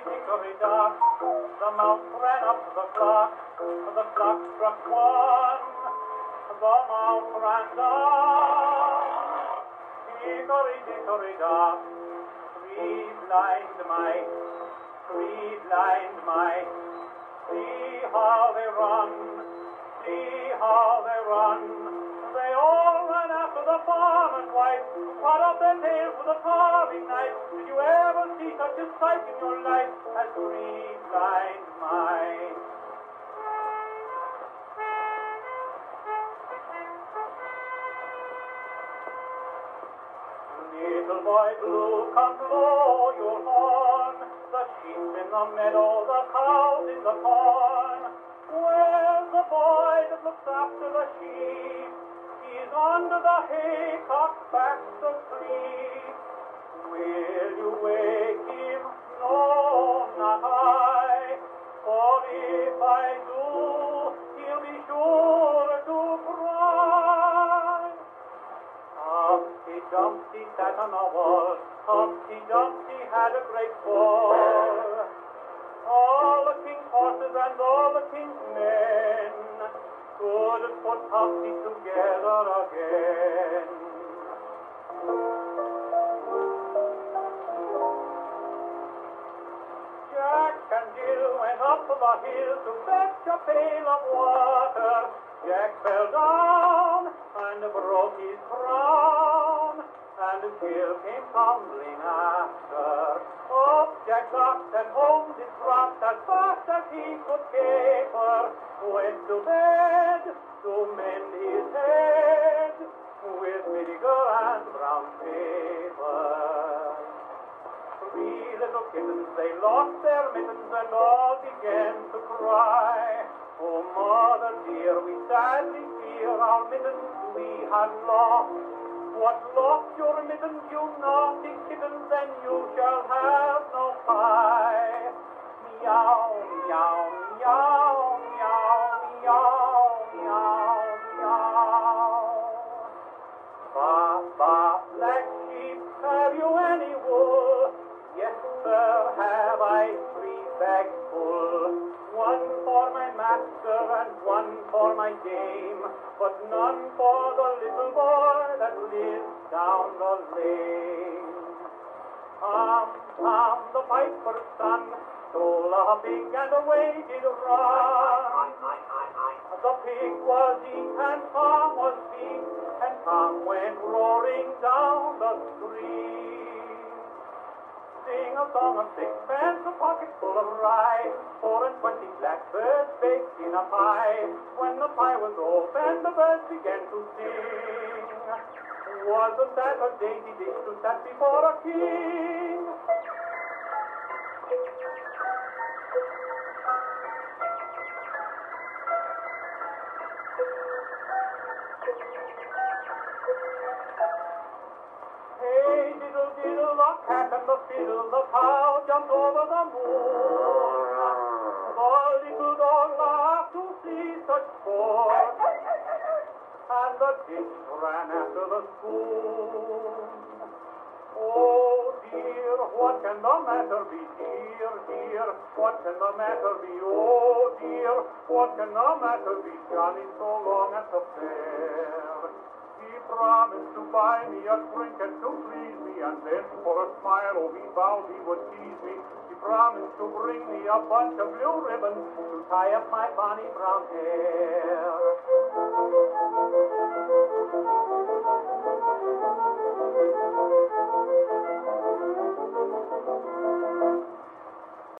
hickory dock. The mouse ran up to the clock struck one. The mouse ran down. Hickory dickory dock. Three-blind mice, three-blind mice. See how they run, see how they run. They all ran after the farmer's wife, who cut off their tails with a carving knife. Did you ever see such a sight in your life as three blind mice? Little boy blue, come blow your horn. The sheep's in the meadow, the cow's in the corn. Where's the boy that looks after the sheep? He's under the haycock fast asleep. Will you wake him? No, not I. For if I do, he'll be sure to cry. Humpty Dumpty sat on a wall. Humpty Dumpty had a great fall. All the king's horses and all the king's men couldn't put Humpty together again. Jack and Jill went up the hill to fetch a pail of water. Jack fell down and broke his crown, and Jill came tumbling after. Up Jack ducked and home did drop as fast as he could caper. Went to bed to mend his head with vinegar and brown paper. Three little kittens, they lost their mittens and all began to cry. Oh, mother dear, we sadly fear our mittens we had lost. What lost your mittens, you naughty kittens, then you shall have no pie. Meow, meow, meow, meow, meow, meow, meow. Ba, ba, black sheep, have you any wool? Yes, sir, have I 3 bags full. One for my master and one for my dame, but none for the little boy that lives down the lane. Tom, Tom, the piper's son, stole a pig and away did run. The pig was ink and Tom was pink, and Tom went roaring down the street. Sing a song of sixpence, a pocket full of rye, 4 and 20 blackbirds baked in a pie. When the pie was opened, the birds began to sing. Wasn't that a dainty dish to set before a king? Hey, diddle, diddle, the cat and the fiddle, the cow jumped over the moon. The little dog laughed to see such sport, and the dish ran after the spoon. Oh dear, what can the matter be, dear, dear? What can the matter be, oh dear? What can the matter be, Johnny, so long at the fair? He promised to buy me a trinket to please me, and then for a smile, oh, he vowed he would tease me. He promised to bring me a bunch of blue ribbons to tie up my bonny brown hair.